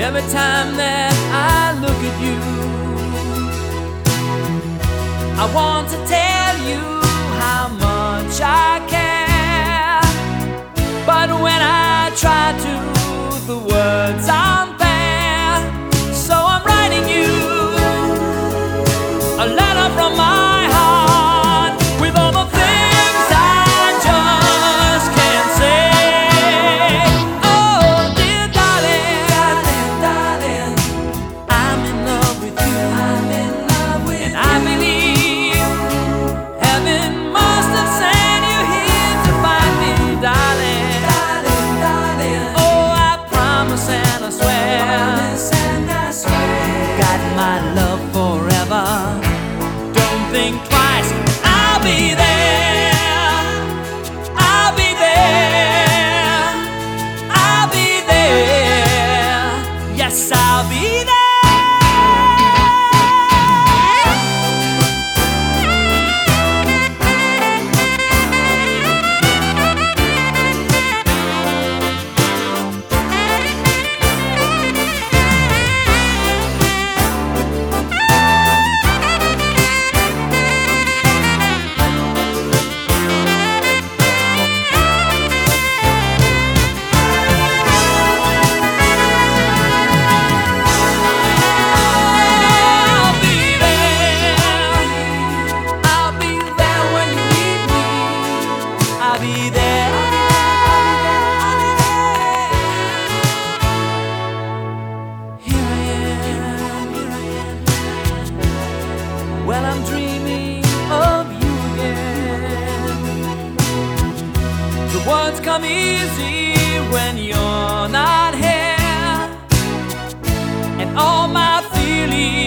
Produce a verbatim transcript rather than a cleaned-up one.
every time that I look at you. I want to tell you how much I care, but when I try to, the words aren't there. So I'm writing you a letter from my heart with all the things I just can't say. Oh, dear darling, darling, darling, I'm in love with you. I'm in love with and you. I believe heaven must have sent you here to find me, darling, darling, darling. Oh, I promise and I swear, promise and I swear, got my love forever. Don't think twice, I'll be there. I'll be there. I'll be there. Yes, I'll be there. I'll be there. Here I am, here I am. Well, I'm dreaming of you again. The words come easy when you're not here, and all my feelings